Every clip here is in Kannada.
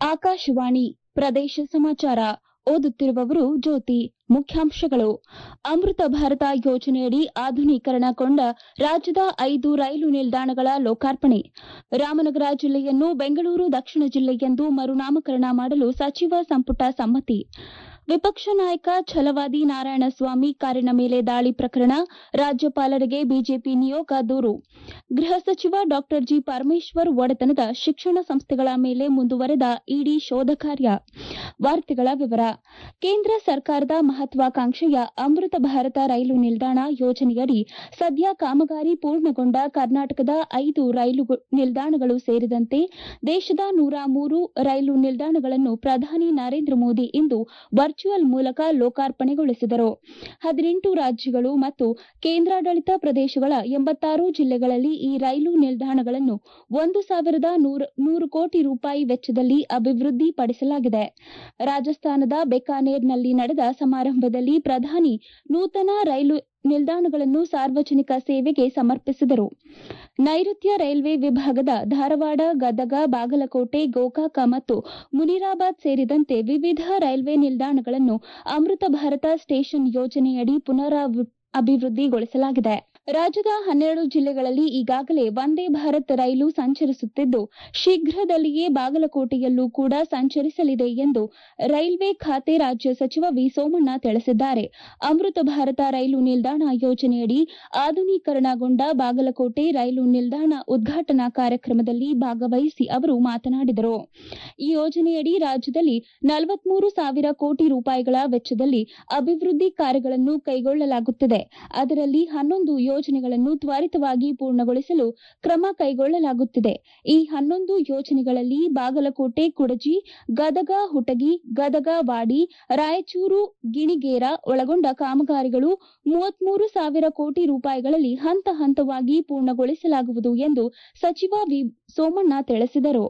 ಆಕಾಶವಾಣಿ ಪ್ರದೇಶ ಸಮಾಚಾರ ಓದುತ್ತಿರುವವರು ಜ್ಯೋತಿ. ಮುಖ್ಯಾಂಶಗಳು. ಅಮೃತ ಭಾರತ ಯೋಜನೆಯಡಿ ಆಧುನೀಕರಣಗೊಂಡ ರಾಜ್ಯದ 5 ರೈಲು ನಿಲ್ದಾಣಗಳ ಲೋಕಾರ್ಪಣೆ. ರಾಮನಗರ ಜಿಲ್ಲೆಯನ್ನು ಬೆಂಗಳೂರು ದಕ್ಷಿಣ ಜಿಲ್ಲೆಯೆಂದು ಮರುನಾಮಕರಣ ಮಾಡಲು ಸಚಿವ ಸಂಪುಟ ಸಮ್ಮತಿ. ವಿಪಕ್ಷ ನಾಯಕ ಛಲವಾದಿ ನಾರಾಯಣಸ್ವಾಮಿ ಕಾರಿನ ಮೇಲೆ ದಾಳಿ ಪ್ರಕರಣ ರಾಜ್ಯಪಾಲರಿಗೆ ಬಿಜೆಪಿ ನಿಯೋಗ ದೂರು. ಗೃಹ ಸಚಿವ ಡಾ ಜಿ. ಪರಮೇಶ್ವರ್ ಒಡೆತನದ ಶಿಕ್ಷಣ ಸಂಸ್ಥೆಗಳ ಮೇಲೆ ಮುಂದುವರೆದ ಇಡಿ ಶೋಧ ಕಾರ್ಯ. ವಾರ್ತೆಗಳ ವಿವರ. ಕೇಂದ್ರ ಸರ್ಕಾರದ ಮಹತ್ವಾಕಾಂಕ್ಷೆಯ ಅಮೃತ ಭಾರತ ರೈಲು ನಿಲ್ದಾಣ ಯೋಜನೆಯಡಿ ಸದ್ಯ ಕಾಮಗಾರಿ ಪೂರ್ಣಗೊಂಡ ಕರ್ನಾಟಕದ 5 ರೈಲು ನಿಲ್ದಾಣಗಳು ಸೇರಿದಂತೆ ದೇಶದ 103 ರೈಲು ನಿಲ್ದಾಣಗಳನ್ನು ಪ್ರಧಾನಿ ನರೇಂದ್ರ ಮೋದಿ ಇಂದು ವರ್ಚುವಲ್ ಮೂಲಕ ಲೋಕಾರ್ಪಣೆಗೊಳಿಸಿದರು. 18 ರಾಜ್ಯಗಳು ಮತ್ತು ಕೇಂದ್ರಾಡಳಿತ ಪ್ರದೇಶಗಳ 86 ಜಿಲ್ಲೆಗಳಲ್ಲಿ ಈ ರೈಲು ನಿಲ್ದಾಣಗಳನ್ನು 1,100 ಕೋಟಿ ರೂಪಾಯಿ ವೆಚ್ಚದಲ್ಲಿ ಅಭಿವೃದ್ಧಿಪಡಿಸಲಾಗಿದೆ. ರಾಜಸ್ಥಾನದ ಬಿಕಾನೇರ್ನಲ್ಲಿ ನಡೆದ ಸಮಾರಂಭದಲ್ಲಿ ಪ್ರಧಾನಿ ನೂತನ ರೈಲು ನಿಲ್ದಾಣಗಳನ್ನು ಸಾರ್ವಜನಿಕ ಸೇವೆಗೆ ಸಮರ್ಪಿಸಿದರು. ನೈಋತ್ಯ ರೈಲ್ವೆ ವಿಭಾಗದ ಧಾರವಾಡ, ಗದಗ, ಬಾಗಲಕೋಟೆ, ಗೋಕಾಕ ಮತ್ತು ಮುನಿರಾಬಾದ್ ಸೇರಿದಂತೆ ವಿವಿಧ ರೈಲ್ವೆ ನಿಲ್ದಾಣಗಳನ್ನು ಅಮೃತ ಭಾರತ ಸ್ಟೇಷನ್ ಯೋಜನೆಯಡಿ ಅಭಿವೃದ್ಧಿಗೊಳಿಸಲಾಗಿದೆ. ರಾಜ್ಯದ 12 ಜಿಲ್ಲೆಗಳಲ್ಲಿ ಈಗಾಗಲೇ ವಂದೇ ಭಾರತ್ ರೈಲು ಸಂಚರಿಸುತ್ತಿದ್ದು, ಶೀಘ್ರದಲ್ಲಿಯೇ ಬಾಗಲಕೋಟೆಯಲ್ಲೂ ಕೂಡ ಸಂಚರಿಸಲಿದೆ ಎಂದು ರೈಲ್ವೆ ಖಾತೆ ರಾಜ್ಯ ಸಚಿವ ವಿ. ಸೋಮಣ್ಣ ತಿಳಿಸಿದ್ದಾರೆ. ಅಮೃತ ಭಾರತ ರೈಲು ನಿಲ್ದಾಣ ಯೋಜನೆಯಡಿ ಆಧುನೀಕರಣಗೊಂಡ ಬಾಗಲಕೋಟೆ ರೈಲು ನಿಲ್ದಾಣ ಉದ್ಘಾಟನಾ ಕಾರ್ಯಕ್ರಮದಲ್ಲಿ ಭಾಗವಹಿಸಿ ಅವರು ಮಾತನಾಡಿದರು. ಈ ಯೋಜನೆಯಡಿ ರಾಜ್ಯದಲ್ಲಿ 43,000 ಕೋಟಿ ರೂಪಾಯಿಗಳ ವೆಚ್ಚದಲ್ಲಿ ಅಭಿವೃದ್ಧಿ ಕಾರ್ಯಗಳನ್ನು ಕೈಗೊಳ್ಳಲಾಗುತ್ತಿದೆ. ಅದರಲ್ಲಿ 11 ಯೋಜನೆಗಳನ್ನು ತ್ವರಿತವಾಗಿ ಪೂರ್ಣಗೊಳಿಸಲು ಕ್ರಮ ಕೈಗೊಳ್ಳಲಾಗುತ್ತಿದೆ. ಈ 11 ಯೋಜನೆಗಳಲ್ಲಿ ಬಾಗಲಕೋಟೆ ಕುಡಚಿ, ಗದಗ ಹುಟಗಿ, ಗದಗ ವಾಡಿ, ರಾಯಚೂರು ಗಿಣಿಗೇರ ಒಳಗೊಂಡ ಕಾಮಗಾರಿಗಳು 33,000 ಕೋಟಿ ರೂಪಾಯಿಗಳಲ್ಲಿ ಹಂತ ಹಂತವಾಗಿ ಪೂರ್ಣಗೊಳಿಸಲಾಗುವುದು ಎಂದು ಸಚಿವ ವಿ. ಸೋಮಣ್ಣ ತಿಳಿಸಿದರು.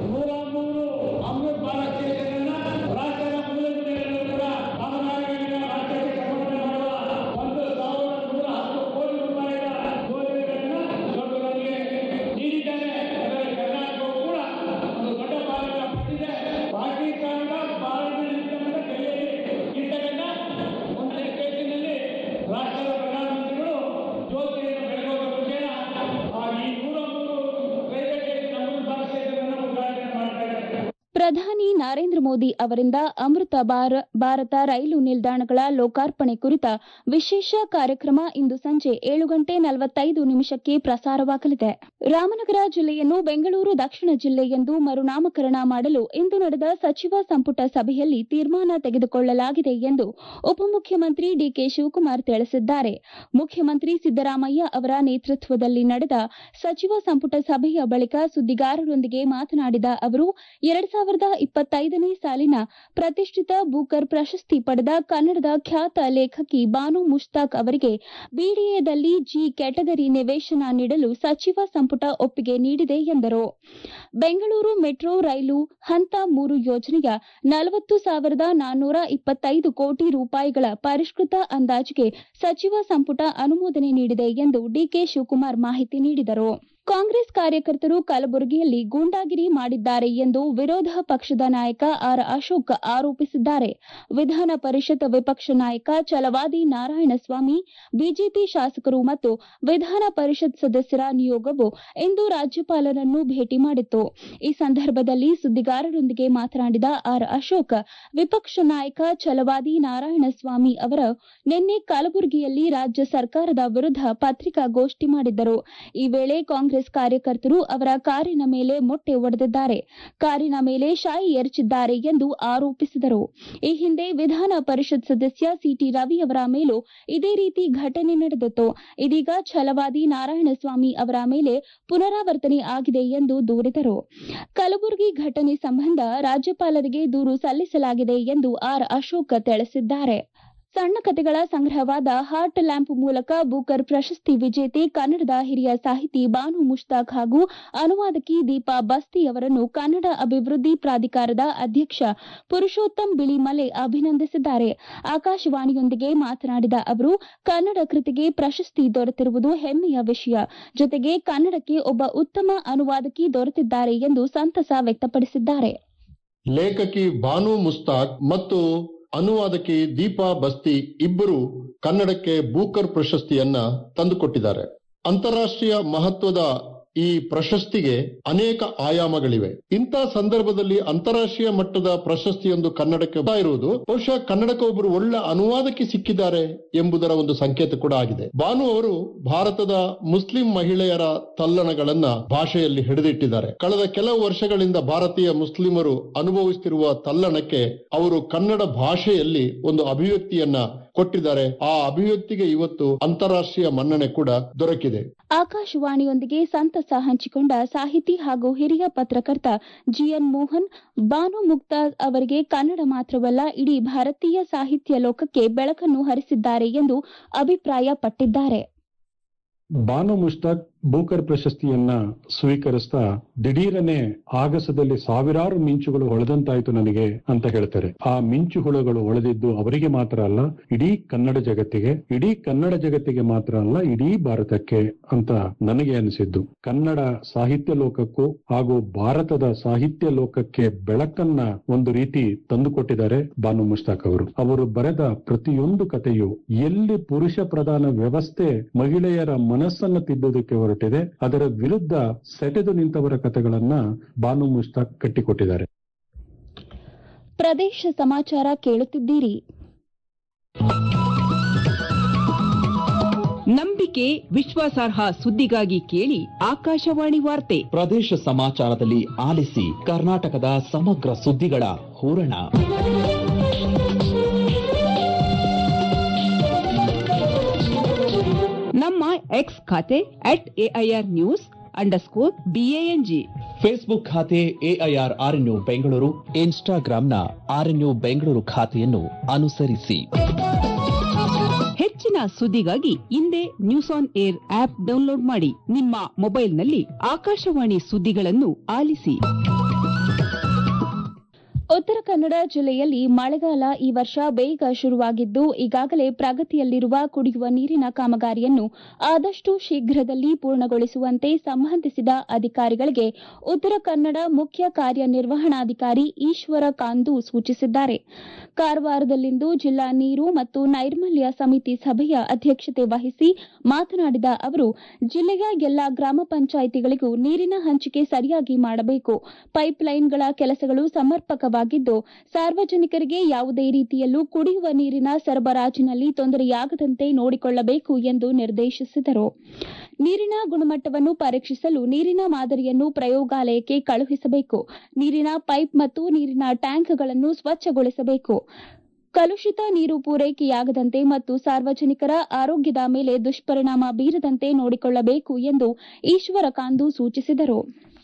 ಪ್ರಧಾನಿ ನರೇಂದ್ರ ಮೋದಿ ಅವರಿಂದ ಅಮೃತ ಭಾರತ ರೈಲು ನಿಲ್ದಾಣಗಳ ಲೋಕಾರ್ಪಣೆ ಕುರಿತ ವಿಶೇಷ ಕಾರ್ಯಕ್ರಮ ಇಂದು ಸಂಜೆ 7:45 ಪ್ರಸಾರವಾಗಲಿದೆ. ರಾಮನಗರ ಜಿಲ್ಲೆಯನ್ನು ಬೆಂಗಳೂರು ದಕ್ಷಿಣ ಜಿಲ್ಲೆ ಎಂದು ಮರುನಾಮಕರಣ ಮಾಡಲು ಇಂದು ನಡೆದ ಸಚಿವ ಸಂಪುಟ ಸಭೆಯಲ್ಲಿ ತೀರ್ಮಾನ ತೆಗೆದುಕೊಳ್ಳಲಾಗಿದೆ ಎಂದು ಉಪಮುಖ್ಯಮಂತ್ರಿ ಡಿಕೆ ಶಿವಕುಮಾರ್ ತಿಳಿಸಿದ್ದಾರೆ. ಮುಖ್ಯಮಂತ್ರಿ ಸಿದ್ದರಾಮಯ್ಯ ಅವರ ನೇತೃತ್ವದಲ್ಲಿ ನಡೆದ ಸಚಿವ ಸಂಪುಟ ಸಭೆಯ ಬಳಿಕ ಸುದ್ದಿಗಾರರೊಂದಿಗೆ ಮಾತನಾಡಿದ ಅವರು 2025ನೇ ಸಾಲಿನ ಪ್ರತಿಷ್ಠಿತ ಬೂಕರ್ ಪ್ರಶಸ್ತಿ ಪಡೆದ ಕನ್ನಡದ ಖ್ಯಾತ ಲೇಖಕಿ ಬಾನು ಮುಷ್ತಾಕ್ ಅವರಿಗೆ ಬಿಡಿಎದಲ್ಲಿ ಜಿ ಕ್ಯಾಟಗರಿ ನಿವೇಶನ ನೀಡಲು ಸಚಿವ ಸಂಪುಟ ಒಪ್ಪಿಗೆ ನೀಡಿದೆ ಎಂದರು. ಬೆಂಗಳೂರು ಮೆಟ್ರೋ ರೈಲು ಹಂತ 3 ಯೋಜನೆಯ 40,425 ಕೋಟಿ ರೂಪಾಯಿಗಳ ಪರಿಷ್ಕೃತ ಅಂದಾಜಿಗೆ ಸಚಿವ ಸಂಪುಟ ಅನುಮೋದನೆ ನೀಡಿದೆ ಎಂದು ಡಿಕೆ ಶಿವಕುಮಾರ್ ಮಾಹಿತಿ ನೀಡಿದರು. ಕಾಂಗ್ರೆಸ್ ಕಾರ್ಯಕರ್ತರು ಕಲಬುರಗಿಯಲ್ಲಿ ಗೂಂಡಾಗಿರಿ ಮಾಡಿದ್ದಾರೆ ಎಂದು ವಿರೋಧ ಪಕ್ಷದ ನಾಯಕ ಆರ್. ಅಶೋಕ್ ಆರೋಪಿಸಿದ್ದಾರೆ. ವಿಧಾನ ಪರಿಷತ್ ವಿಪಕ್ಷ ನಾಯಕ ಛಲವಾದಿ ನಾರಾಯಣಸ್ವಾಮಿ, ಬಿಜೆಪಿ ಶಾಸಕರು ಮತ್ತು ವಿಧಾನ ಪರಿಷತ್ ಸದಸ್ಯರ ನಿಯೋಗವು ಇಂದು ರಾಜ್ಯಪಾಲರನ್ನು ಭೇಟಿ ಮಾಡಿತ್ತು. ಈ ಸಂದರ್ಭದಲ್ಲಿ ಸುದ್ದಿಗಾರರೊಂದಿಗೆ ಮಾತನಾಡಿದ ಆರ್. ಅಶೋಕ್, ವಿಪಕ್ಷ ನಾಯಕ ಛಲವಾದಿ ನಾರಾಯಣಸ್ವಾಮಿ ಅವರು ನಿನ್ನೆ ಕಲಬುರಗಿಯಲ್ಲಿ ರಾಜ್ಯ ಸರ್ಕಾರದ ವಿರುದ್ಧ ಪತ್ರಿಕಾಗೋಷ್ಠಿ ಮಾಡಿದ್ದರು. ಈ ವೇಳೆ ಕಾಂಗ್ರೆಸ್ ಕಾರ್ಯಕರ್ತರು ಅವರ ಕಾರಿನ ಮೇಲೆ ಮೊಟ್ಟೆ ಒಡೆದಿದ್ದಾರೆ, ಕಾರಿನ ಮೇಲೆ ಶಾಯಿ ಎರಚಿದ್ದಾರೆ ಎಂದು ಆರೋಪಿಸಿದರು. ಈ ಹಿಂದೆ ವಿಧಾನ ಪರಿಷತ್ ಸದಸ್ಯ ಸಿಟಿ ರವಿ ಅವರ ಮೇಲೂ ಇದೇ ರೀತಿ ಘಟನೆ ನಡೆದಿತ್ತು. ಇದೀಗ ಛಲವಾದಿ ನಾರಾಯಣಸ್ವಾಮಿ ಅವರ ಮೇಲೆ ಪುನರಾವರ್ತನೆ ಆಗಿದೆ ಎಂದು ದೂರಿದರು. ಕಲಬುರಗಿ ಘಟನೆ ಸಂಬಂಧ ರಾಜ್ಯಪಾಲರಿಗೆ ದೂರು ಸಲ್ಲಿಸಲಾಗಿದೆ ಎಂದು ಆರ್. ಅಶೋಕ್ ತಿಳಿಸಿದ್ದಾರೆ. ಸಣ್ಣ ಕಥೆಗಳ ಸಂಗ್ರಹವಾದ ಹಾರ್ಟ್ ಲ್ಯಾಂಪ್ ಮೂಲಕ ಬೂಕರ್ ಪ್ರಶಸ್ತಿ ವಿಜೇತೆ ಕನ್ನಡದ ಹಿರಿಯ ಸಾಹಿತಿ ಬಾನು ಮುಷ್ತಾಕ್ ಹಾಗೂ ಅನುವಾದಕಿ ದೀಪಾ ಬಸ್ತಿ ಅವರನ್ನು ಕನ್ನಡ ಅಭಿವೃದ್ಧಿ ಪ್ರಾಧಿಕಾರದ ಅಧ್ಯಕ್ಷ ಪುರುಷೋತ್ತಮ್ ಬಿಳಿಮಲೆ ಅಭಿನಂದಿಸಿದ್ದಾರೆ. ಆಕಾಶವಾಣಿಯೊಂದಿಗೆ ಮಾತನಾಡಿದ ಅವರು, ಕನ್ನಡ ಕೃತಿಗೆ ಪ್ರಶಸ್ತಿ ದೊರೆತಿರುವುದು ಹೆಮ್ಮೆಯ ವಿಷಯ. ಜೊತೆಗೆ ಕನ್ನಡಕ್ಕೆ ಒಬ್ಬ ಉತ್ತಮ ಅನುವಾದಕಿ ದೊರೆತಿದ್ದಾರೆ ಎಂದು ಸಂತಸ ವ್ಯಕ್ತಪಡಿಸಿದ್ದಾರೆ. ಲೇಖಕಿ ಬಾನು ಮುಸ್ತಾಕ್ ಮತ್ತು ಅನುವಾದಕಿ ದೀಪಾ ಬಸ್ತಿ ಇಬ್ಬರು ಕನ್ನಡಕ್ಕೆ ಬೂಕರ್ ಪ್ರಶಸ್ತಿಯನ್ನ ತಂದುಕೊಟ್ಟಿದ್ದಾರೆ. ಅಂತಾರಾಷ್ಟ್ರೀಯ ಮಹತ್ವದ ಈ ಪ್ರಶಸ್ತಿಗೆ ಅನೇಕ ಆಯಾಮಗಳಿವೆ. ಇಂಥ ಸಂದರ್ಭದಲ್ಲಿ ಅಂತಾರಾಷ್ಟ್ರೀಯ ಮಟ್ಟದ ಪ್ರಶಸ್ತಿಯೊಂದು ಕನ್ನಡಕ್ಕೆ ಇರುವುದು ಬಹುಶಃ ಕನ್ನಡಕ್ಕೆ ಒಬ್ಬರು ಒಳ್ಳೆ ಅನುವಾದಕಿ ಸಿಕ್ಕಿದ್ದಾರೆ ಎಂಬುದರ ಒಂದು ಸಂಕೇತ ಕೂಡ ಆಗಿದೆ. ಬಾನು ಅವರು ಭಾರತದ ಮುಸ್ಲಿಂ ಮಹಿಳೆಯರ ತಲ್ಲಣಗಳನ್ನ ಭಾಷೆಯಲ್ಲಿ ಹಿಡಿದಿಟ್ಟಿದ್ದಾರೆ. ಕಳೆದ ಕೆಲವು ವರ್ಷಗಳಿಂದ ಭಾರತೀಯ ಮುಸ್ಲಿಮರು ಅನುಭವಿಸುತ್ತಿರುವ ತಲ್ಲಣಕ್ಕೆ ಅವರು ಕನ್ನಡ ಭಾಷೆಯಲ್ಲಿ ಒಂದು ಅಭಿವ್ಯಕ್ತಿಯನ್ನ ಕೊಟ್ಟಿದ್ದಾರೆ. ಆ ಅಭಿವ್ಯಕ್ತಿಗೆ ಇವತ್ತು ಅಂತಾರಾಷ್ಟ್ರೀಯ ಮನ್ನಣೆ ಕೂಡ ದೊರಕಿದೆ. ಆಕಾಶವಾಣಿಯೊಂದಿಗೆ ಸಂತಸ ಹಂಚಿಕೊಂಡ ಸಾಹಿತಿ ಹಾಗೂ ಹಿರಿಯ ಪತ್ರಕರ್ತ ಜಿಎನ್ ಮೋಹನ್ ಬಾನು ಮುಕ್ತಾಜ್ ಅವರಿಗೆ ಕನ್ನಡ ಮಾತ್ರವಲ್ಲ ಇಡೀ ಭಾರತೀಯ ಸಾಹಿತ್ಯ ಲೋಕಕ್ಕೆ ಬೆಳಕನ್ನು ಹರಿಸಿದ್ದಾರೆ ಎಂದು ಅಭಿಪ್ರಾಯಪಟ್ಟಿದ್ದಾರೆ. ಬಾನು ಮುಸ್ತಾಕ್ ಬೂಕರ್ ಪ್ರಶಸ್ತಿಯನ್ನ ಸ್ವೀಕರಿಸ್ತಾ ದಿಢೀರನೆ ಆಗಸದಲ್ಲಿ ಸಾವಿರಾರು ಮಿಂಚುಗಳು ಹೊಳೆದಂತಾಯ್ತು ನನಗೆ ಅಂತ ಹೇಳ್ತಾರೆ. ಆ ಮಿಂಚು ಹುಳುಗಳು ಹೊಳೆದಿದ್ದು ಅವರಿಗೆ ಮಾತ್ರ ಅಲ್ಲ, ಇಡೀ ಕನ್ನಡ ಜಗತ್ತಿಗೆ ಮಾತ್ರ ಅಲ್ಲ, ಇಡೀ ಭಾರತಕ್ಕೆ ಅಂತ ನನಗೆ ಅನಿಸಿದ್ದು. ಕನ್ನಡ ಸಾಹಿತ್ಯ ಲೋಕಕ್ಕೂ ಹಾಗೂ ಭಾರತದ ಸಾಹಿತ್ಯ ಲೋಕಕ್ಕೆ ಬೆಳಕನ್ನ ಒಂದು ರೀತಿ ತಂದುಕೊಟ್ಟಿದ್ದಾರೆ ಬಾನು ಮುಸ್ತಾಕ್ ಅವರು. ಅವರು ಬರೆದ ಪ್ರತಿಯೊಂದು ಕಥೆಯು ಎಲ್ಲಿ ಪುರುಷ ಪ್ರಧಾನ ವ್ಯವಸ್ಥೆ ಮಹಿಳೆಯರ ಮನಸ್ಸನ್ನು ತಿದ್ದುವುದಕ್ಕೆ ಹೊರಟಿದೆ ಅದರ ವಿರುದ್ಧ ಸೆಟೆದು ನಿಂತವರ ಕಥೆಗಳನ್ನ ಬಾನು ಮುಸ್ತಾಕ್ ಕಟ್ಟಿಕೊಟ್ಟಿದ್ದಾರೆ. ಪ್ರದೇಶ ಸಮಾಚಾರ ಕೇಳುತ್ತಿದ್ದೀರಿ. ನಂಬಿಕೆ ವಿಶ್ವಾಸಾರ್ಹ ಸುದ್ದಿಗಾಗಿ ಕೇಳಿ ಆಕಾಶವಾಣಿ ವಾರ್ತೆ. ಪ್ರದೇಶ ಸಮಾಚಾರದಲ್ಲಿ ಆಲಿಸಿ ಕರ್ನಾಟಕದ ಸಮಗ್ರ ಸುದ್ದಿಗಳ ಹೂರಣ. ನಮ್ಮ ಎಕ್ಸ್ ಖಾತೆ @AIR_News_BANG, ಫೇಸ್ಬುಕ್ ಖಾತೆ AIR RNU Bengaluru, ಇನ್ಸ್ಟಾಗ್ರಾಂನ RNU Bengaluru ಖಾತೆಯನ್ನು ಅನುಸರಿಸಿ. ಹೆಚ್ಚಿನ ಸುದ್ದಿಗಾಗಿ ಹಿಂದೆ news on air app download ಮಾಡಿ. ನಿಮ್ಮ ಮೊಬೈಲ್ನಲ್ಲಿ ಆಕಾಶವಾಣಿ ಸುದ್ದಿಗಳನ್ನು ಆಲಿಸಿ. ಉತ್ತರ ಕನ್ನಡ ಜಿಲ್ಲೆಯಲ್ಲಿ ಮಳೆಗಾಲ ಈ ವರ್ಷ ಬೇಗ ಶುರುವಾಗಿದ್ದು ಈಗಾಗಲೇ ಪ್ರಗತಿಯಲ್ಲಿರುವ ಕುಡಿಯುವ ನೀರಿನ ಕಾಮಗಾರಿಯನ್ನು ಆದಷ್ಟು ಶೀಘ್ರದಲ್ಲಿ ಪೂರ್ಣಗೊಳಿಸುವಂತೆ ಸಂಬಂಧಿಸಿದ ಅಧಿಕಾರಿಗಳಿಗೆ ಉತ್ತರ ಕನ್ನಡ ಮುಖ್ಯ ಕಾರ್ಯನಿರ್ವಹಣಾಧಿಕಾರಿ ಈಶ್ವರ ಕಾಂದು ಸೂಚಿಸಿದ್ದಾರೆ. ಕಾರವಾರದಲ್ಲಿಂದು ಜಿಲ್ಲಾ ನೀರು ಮತ್ತು ನೈರ್ಮಲ್ಯ ಸಮಿತಿ ಸಭೆಯ ಅಧ್ಯಕ್ಷತೆ ವಹಿಸಿ ಮಾತನಾಡಿದ ಅವರು, ಜಿಲ್ಲೆಯ ಎಲ್ಲಾ ಗ್ರಾಮ ಪಂಚಾಯಿತಿಗಳಿಗೂ ನೀರಿನ ಹಂಚಿಕೆ ಸರಿಯಾಗಿ ಮಾಡಬೇಕು. ಪೈಪ್ಲೈನ್ಗಳ ಕೆಲಸಗಳು ಸಮರ್ಪಕವಾಗಿದ್ದು ಸಾರ್ವಜನಿಕರಿಗೆ ಯಾವುದೇ ರೀತಿಯಲ್ಲೂ ಕುಡಿಯುವ ನೀರಿನ ಸರಬರಾಜಿನಲ್ಲಿ ತೊಂದರೆಯಾಗದಂತೆ ನೋಡಿಕೊಳ್ಳಬೇಕು ಎಂದು ನಿರ್ದೇಶಿಸಿದರು. ನೀರಿನ ಗುಣಮಟ್ಟವನ್ನು ಪರೀಕ್ಷಿಸಲು ನೀರಿನ ಮಾದರಿಯನ್ನು ಪ್ರಯೋಗಾಲಯಕ್ಕೆ ಕಳುಹಿಸಬೇಕು. ನೀರಿನ ಪೈಪ್ ಮತ್ತು ನೀರಿನ ಟ್ಯಾಂಕ್ಗಳನ್ನು ಸ್ವಚ್ಛಗೊಳಿಸಬೇಕು. ಕಲುಷಿತ ನೀರು ಪೂರೈಕೆಯಾಗದಂತೆ ಮತ್ತು ಸಾರ್ವಜನಿಕರ ಆರೋಗ್ಯದ ಮೇಲೆ ದುಷ್ಪರಿಣಾಮ ಬೀರದಂತೆ ನೋಡಿಕೊಳ್ಳಬೇಕು ಎಂದು ಈಶ್ವರ ಕಾಂದು ಸೂಚಿಸಿದರು.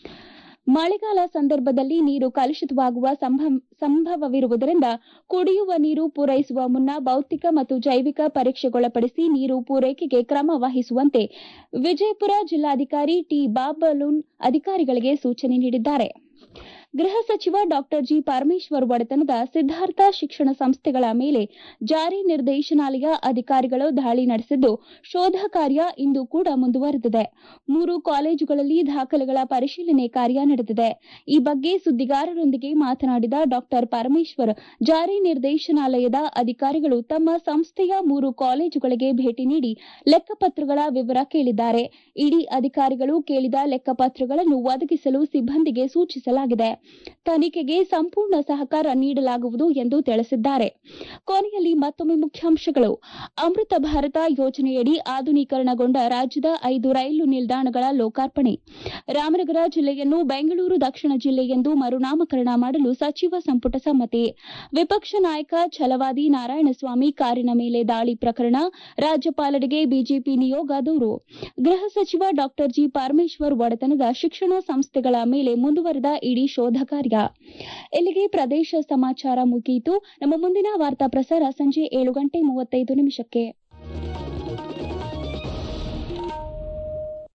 ಮಳೆಗಾಲ ಸಂದರ್ಭದಲ್ಲಿ ನೀರು ಕಲುಷಿತವಾಗುವ ಸಂಭವವಿರುವುದರಿಂದ ಕುಡಿಯುವ ನೀರು ಪೂರೈಸುವ ಮುನ್ನ ಭೌತಿಕ ಮತ್ತು ಜೈವಿಕ ಪರೀಕ್ಷೆಗೊಳಪಡಿಸಿ ನೀರು ಪೂರೈಕೆಗೆ ಕ್ರಮ ವಹಿಸುವಂತೆ ವಿಜಯಪುರ ಜಿಲ್ಲಾಧಿಕಾರಿ ಟಿ ಬಾಬಲೂನ್ ಅಧಿಕಾರಿಗಳಿಗೆ ಸೂಚನೆ ನೀಡಿದ್ದಾರೆ. ಗೃಹ ಸಚಿವ ಡಾ ಜಿ ಪರಮೇಶ್ವರ್ ಒಡೆತನದ ಸಿದ್ದಾರ್ಥ ಶಿಕ್ಷಣ ಸಂಸ್ಥೆಗಳ ಮೇಲೆ ಜಾರಿ ನಿರ್ದೇಶನಾಲಯ ಅಧಿಕಾರಿಗಳು ದಾಳಿ ನಡೆಸಿದ್ದು ಶೋಧ ಕಾರ್ಯ ಇಂದು ಕೂಡ ಮುಂದುವರೆದಿದೆ. 3 ಕಾಲೇಜುಗಳಲ್ಲಿ ದಾಖಲೆಗಳ ಪರಿಶೀಲನೆ ಕಾರ್ಯ ನಡೆದಿದೆ. ಈ ಬಗ್ಗೆ ಸುದ್ದಿಗಾರರೊಂದಿಗೆ ಮಾತನಾಡಿದ ಡಾ ಪರಮೇಶ್ವರ್, ಜಾರಿ ನಿರ್ದೇಶನಾಲಯದ ಅಧಿಕಾರಿಗಳು ತಮ್ಮ ಸಂಸ್ಥೆಯ 3 ಕಾಲೇಜುಗಳಿಗೆ ಭೇಟಿ ನೀಡಿ ಲೆಕ್ಕಪತ್ರಗಳ ವಿವರ ಕೇಳಿದ್ದಾರೆ. ಇಡಿ ಅಧಿಕಾರಿಗಳು ಕೇಳಿದ ಲೆಕ್ಕಪತ್ರಗಳನ್ನು ಒದಗಿಸಲು ಸಿಬ್ಬಂದಿಗೆ ಸೂಚಿಸಲಾಗಿದೆ. ತನಿಖೆಗೆ ಸಂಪೂರ್ಣ ಸಹಕಾರ ನೀಡಲಾಗುವುದು ಎಂದು ತಿಳಿಸಿದ್ದಾರೆ. ಕೊನೆಯಲ್ಲಿ ಮತ್ತೊಮ್ಮೆ ಮುಖ್ಯಾಂಶಗಳು. ಅಮೃತ ಭಾರತ ಯೋಜನೆಯಡಿ ಆಧುನೀಕರಣಗೊಂಡ ರಾಜ್ಯದ 5 ರೈಲು ನಿಲ್ದಾಣಗಳ ಲೋಕಾರ್ಪಣೆ. ರಾಮನಗರ ಜಿಲ್ಲೆಯನ್ನು ಬೆಂಗಳೂರು ದಕ್ಷಿಣ ಜಿಲ್ಲೆ ಎಂದು ಮರುನಾಮಕರಣ ಮಾಡಲು ಸಚಿವ ಸಂಪುಟ ಸಮ್ಮತಿ. ವಿಪಕ್ಷ ನಾಯಕ ಛಲವಾದಿ ನಾರಾಯಣಸ್ವಾಮಿ ಕಾರಿನ ಮೇಲೆ ದಾಳಿ ಪ್ರಕರಣ ರಾಜ್ಯಪಾಲರಿಗೆ ಬಿಜೆಪಿ ನಿಯೋಗ ದೂರು. ಗೃಹ ಸಚಿವ ಡಾ ಜಿ ಪರಮೇಶ್ವರ್ ಒಡೆತನದ ಶಿಕ್ಷಣ ಸಂಸ್ಥೆಗಳ ಮೇಲೆ ಮುಂದುವರೆದ ಇಡಿ ಶೋಧ ಕಾರ್ಯ. ಇಲ್ಲಿಗೆ ಪ್ರದೇಶ ಸಮಾಚಾರ ಮುಗಿಯಿತು. ನಮ್ಮ ಮುಂದಿನ ವಾರ್ತಾ ಪ್ರಸಾರ ಸಂಜೆ 7:35 ನಿಮಿಷಕ್ಕೆ.